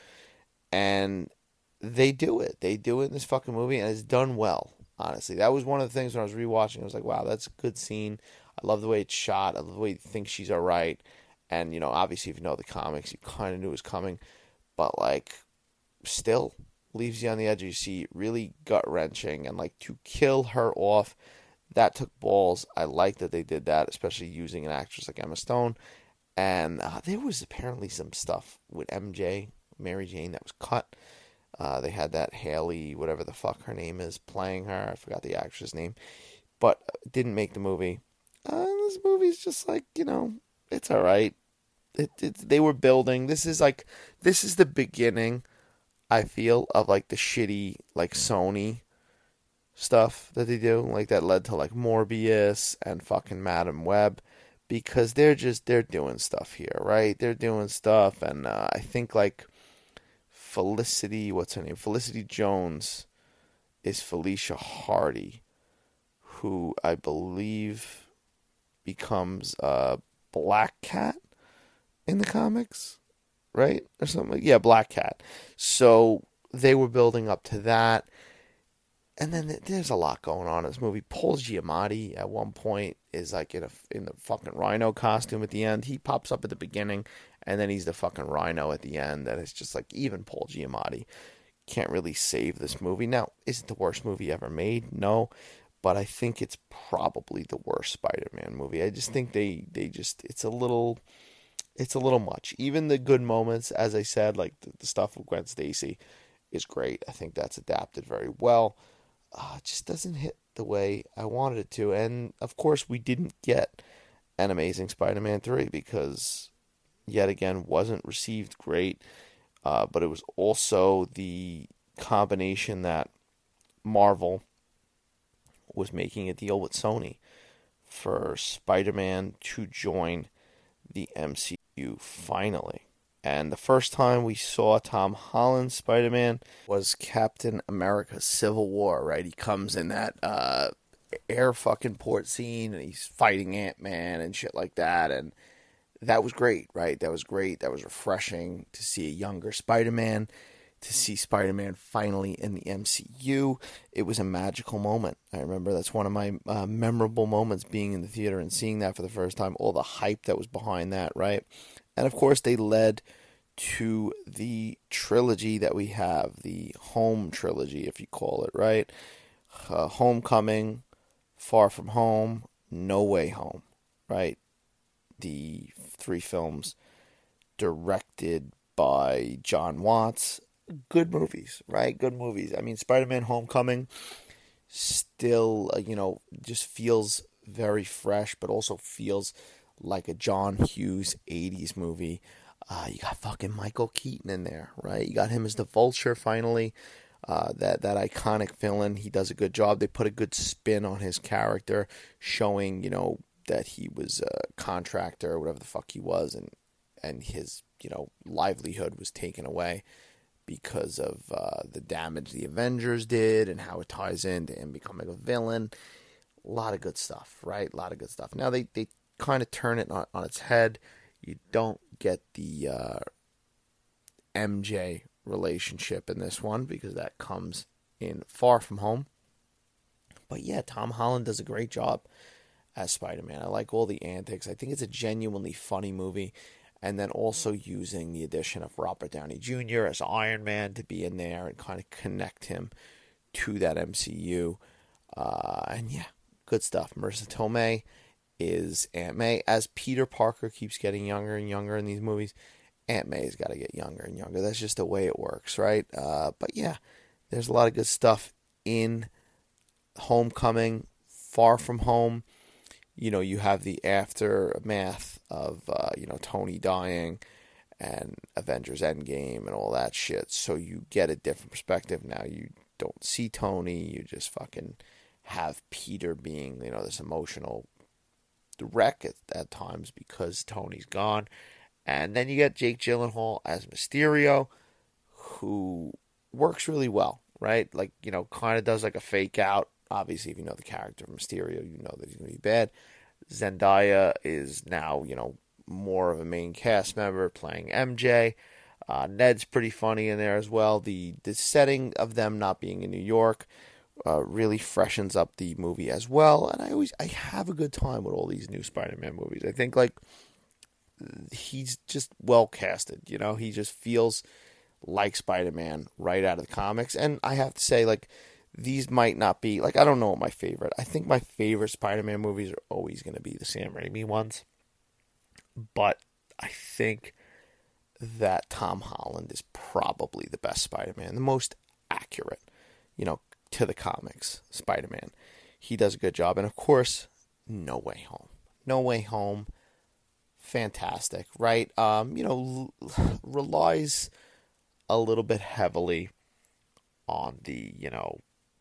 S1: And they do it. They do it in this fucking movie, and it's done well, honestly. That was one of the things when I was rewatching. I was like, wow, that's a good scene. I love the way it's shot. I love the way you think she's all right. And, you know, obviously, if you know the comics, you kind of knew it was coming. But, like, still leaves you on the edge of your seat. Really gut-wrenching. And, like, to kill her off, that took balls. I like that they did that, especially using an actress like Emma Stone. And uh, there was apparently some stuff with M J, Mary Jane, that was cut. Uh, they had that Haley, whatever the fuck her name is, playing her. I forgot the actress' name. But didn't make the movie. Uh, this movie's just like, you know, it's all right. It, it, they were building. This is like, this is the beginning, I feel, of like the shitty, like Sony stuff that they do. Like that led to like Morbius and fucking Madam Web, because they're just, they're doing stuff here, right? They're doing stuff. And uh, I think like Felicity, what's her name? Felicity Jones is Felicia Hardy, who I believe becomes uh, Black Cat in the comics, right? Or something like, yeah, Black Cat. So they were building up to that. And then there's a lot going on in this movie. Paul Giamatti at one point is like in a in the fucking Rhino costume at the end. He pops up at the beginning, and then he's the fucking Rhino at the end. And it's just like, even Paul Giamatti can't really save this movie. Now, is it the worst movie ever made? No. But I think it's probably the worst Spider-Man movie. I just think they, they just, it's a little, it's a little much. Even the good moments, as I said, like the, the stuff with Gwen Stacy is great. I think that's adapted very well. Uh, it just doesn't hit the way I wanted it to. And, of course, we didn't get an Amazing Spider-Man three because, yet again, wasn't received great. Uh, but it was also the combination that Marvel was making a deal with Sony for Spider-Man to join the M C U finally. And the first time we saw Tom Holland's Spider-Man was Captain America Civil War, right? He comes in that uh, air fucking port scene, and he's fighting Ant-Man and shit like that, and that was great, right? That was great. That was refreshing to see a younger Spider-Man, to see Spider-Man finally in the M C U. It was a magical moment. I remember that's one of my uh, memorable moments, being in the theater and seeing that for the first time, all the hype that was behind that, right? And of course, they led to the trilogy that we have, the Home trilogy, if you call it, right? Uh, Homecoming, Far From Home, No Way Home, right? The three films directed by John Watts. Good movies, right? Good movies. I mean, Spider-Man Homecoming still, uh, you know, just feels very fresh, but also feels like a John Hughes eighties movie. Uh, you got fucking Michael Keaton in there, right? You got him as the Vulture finally. Uh, that that iconic villain. He does a good job. They put a good spin on his character, showing, you know, that he was a contractor or whatever the fuck he was, and and his, you know, livelihood was taken away because of uh, the damage the Avengers did and how it ties into him becoming a villain. A lot of good stuff, right? A lot of good stuff. Now they, they kind of turn it on, on its head. You don't get the uh, M J relationship in this one because that comes in Far From Home. But yeah, Tom Holland does a great job as Spider-Man. I like all the antics. I think it's a genuinely funny movie. And then also using the addition of Robert Downey Junior as Iron Man to be in there and kind of connect him to that M C U. Uh, and yeah, good stuff. Marissa Tomei is Aunt May. As Peter Parker keeps getting younger and younger in these movies, Aunt May's got to get younger and younger. That's just the way it works, right? Uh, but yeah, there's a lot of good stuff in Homecoming, Far From Home. You know, you have the aftermath of, uh, you know, Tony dying and Avengers Endgame and all that shit. So you get a different perspective. Now you don't see Tony. You just fucking have Peter being, you know, this emotional wreck at, at times because Tony's gone. And then you get Jake Gyllenhaal as Mysterio, who works really well, right? Like, you know, kind of does like a fake out. Obviously, if you know the character of Mysterio, you know that he's going to be bad. Zendaya is now, you know, more of a main cast member playing M J. Uh, Ned's pretty funny in there as well. The the setting of them not being in New York uh, really freshens up the movie as well. And I always I have a good time with all these new Spider-Man movies. I think like he's just well casted. You know, he just feels like Spider-Man right out of the comics. And I have to say, like, these might not be, like, I don't know what my favorite. I think my favorite Spider-Man movies are always going to be the Sam Raimi ones. But I think that Tom Holland is probably the best Spider-Man, the most accurate, you know, to the comics Spider-Man. He does a good job. And, of course, No Way Home. No Way Home, fantastic, right? Um, you know, l- relies a little bit heavily on the, you know,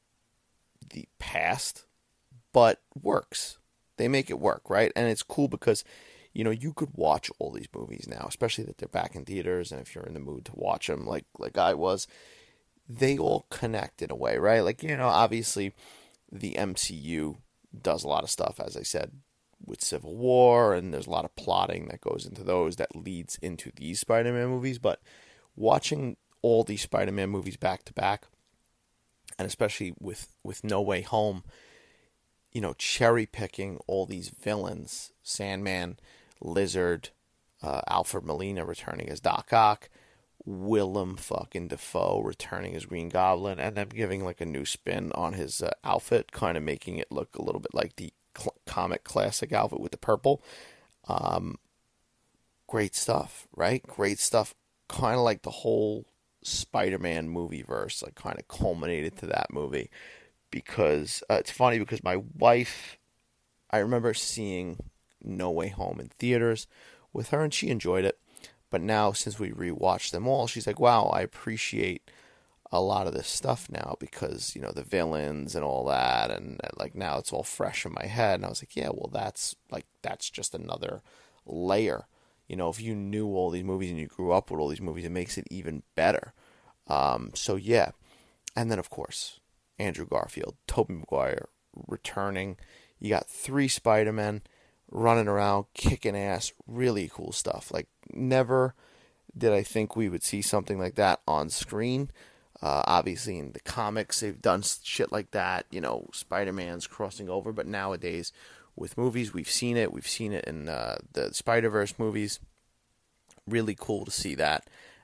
S1: the past, but works. They make it work, right? And it's cool because, you know, you could watch all these movies now, especially that they're back in theaters, and if you're in the mood to watch them like like I was, they all connect in a way, right? Like, you know, obviously the M C U does a lot of stuff, as I said, with Civil War, and there's a lot of plotting that goes into those that leads into these Spider-Man movies, but watching all these Spider-Man movies back to back, and especially with, with No Way Home, you know, cherry picking all these villains, Sandman, Lizard, uh, Alfred Molina returning as Doc Ock, Willem fucking Dafoe returning as Green Goblin, and then giving like a new spin on his uh, outfit, kind of making it look a little bit like the cl- comic classic outfit with the purple. Um, great stuff, right? Great stuff. Kind of like the whole Spider-Man movie verse, like kind of culminated to that movie, because uh, it's funny because my wife, I remember seeing No Way Home in theaters with her and she enjoyed it, but now since we rewatched them all, she's like, wow, I appreciate a lot of this stuff now because, you know, the villains and all that, and like now it's all fresh in my head. And I was like, yeah, well, that's like that's just another layer. You know, if you knew all these movies and you grew up with all these movies, it makes it even better. Um, so, yeah. And then, of course, Andrew Garfield, Tobey Maguire returning. You got three Spider-Men running around, kicking ass. Really cool stuff. Like, never did I think we would see something like that on screen. Uh, obviously, in the comics, they've done shit like that. You know, Spider-Man's crossing over. But nowadays, with movies, we've seen it. We've seen it in uh, the Spider-Verse movies. Really cool to see that.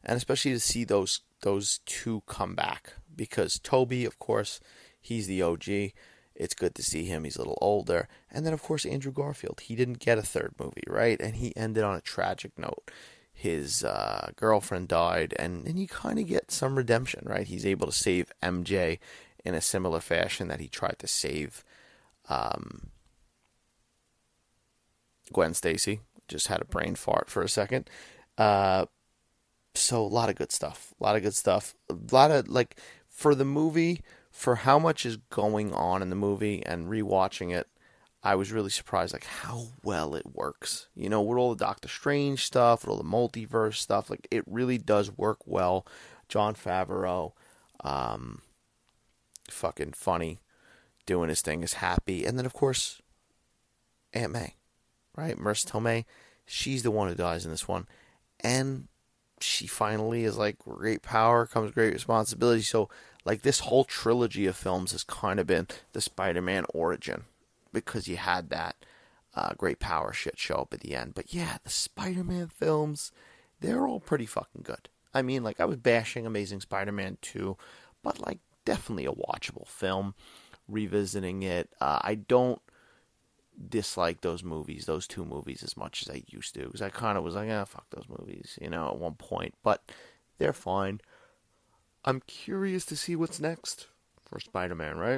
S1: and especially to see those those two come back, because Toby, of course, he's the O G. It's good to see him. He's a little older. And then, of course, Andrew Garfield. He didn't get a third movie, right? And he ended on a tragic note. His uh, girlfriend died, and, and you kind of get some redemption, right? He's able to save M J in a similar fashion that he tried to save um, Gwen Stacy. Just had a brain fart for a second. Uh, so, a lot of good stuff. A lot of good stuff. A lot of, like, for the movie... For how much is going on in the movie and rewatching it, I was really surprised, like, how well it works. You know, with all the Doctor Strange stuff, with all the multiverse stuff, like, it really does work well. Jon Favreau, um, fucking funny, doing his thing, is happy. And then, of course, Aunt May, right? Marissa Tomei, she's the one who dies in this one. And she finally is like, great power comes great responsibility. So, like, this whole trilogy of films has kind of been the Spider-Man origin, because you had that uh, great power shit show up at the end. But yeah, the Spider-Man films, they're all pretty fucking good. I mean, like, I was bashing Amazing Spider-Man two, but, like, definitely a watchable film. Revisiting it, uh, I don't dislike those movies, those two movies, as much as I used to, because I kind of was like, ah, fuck those movies, you know, at one point. But they're fine. I'm curious to see what's next for Spider-Man, right?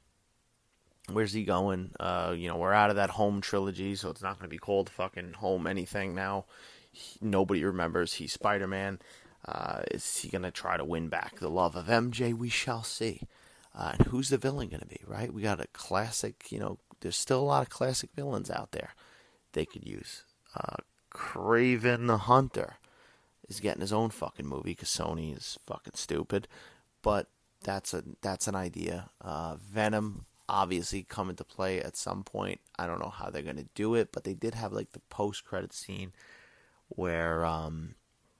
S1: Where's he going? Uh, you know, we're out of that Home trilogy, so it's not going to be called fucking Home anything now. He, nobody remembers he's Spider-Man. Uh, is he going to try to win back the love of M J? We shall see. Uh, and who's the villain going to be, right? We got a classic, you know, there's still a lot of classic villains out there they could use. Uh, Kraven the Hunter is getting his own fucking movie because Sony is fucking stupid. But that's a that's an idea. Uh, Venom obviously come into play at some point. I don't know how they're going to do it, but they did have like the post-credit scene where um,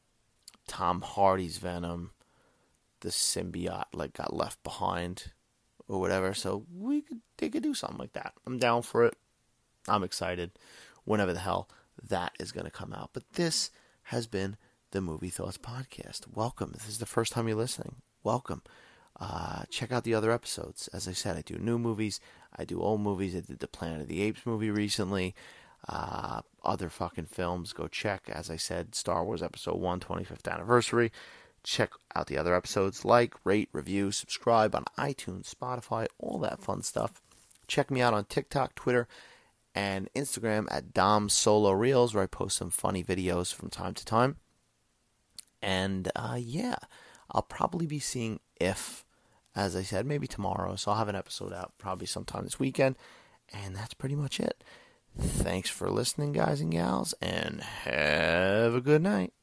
S1: Tom Hardy's Venom, the symbiote, like got left behind or whatever. So we could they could do something like that. I'm down for it. I'm excited. Whenever the hell that is going to come out. But this has been the Movie Thoughts Podcast. Welcome. If this is the first time you're listening, welcome. Uh, check out the other episodes. As I said, I do new movies. I do old movies. I did the Planet of the Apes movie recently. Uh, other fucking films. Go check. As I said, Star Wars Episode one, twenty-fifth anniversary. Check out the other episodes. Like, rate, review, subscribe on iTunes, Spotify, all that fun stuff. Check me out on TikTok, Twitter, and Instagram at Dom Solo Reels, where I post some funny videos from time to time. And, uh, yeah, I'll probably be seeing If, as I said, maybe tomorrow. So I'll have an episode out probably sometime this weekend. And that's pretty much it. Thanks for listening, guys and gals, and have a good night.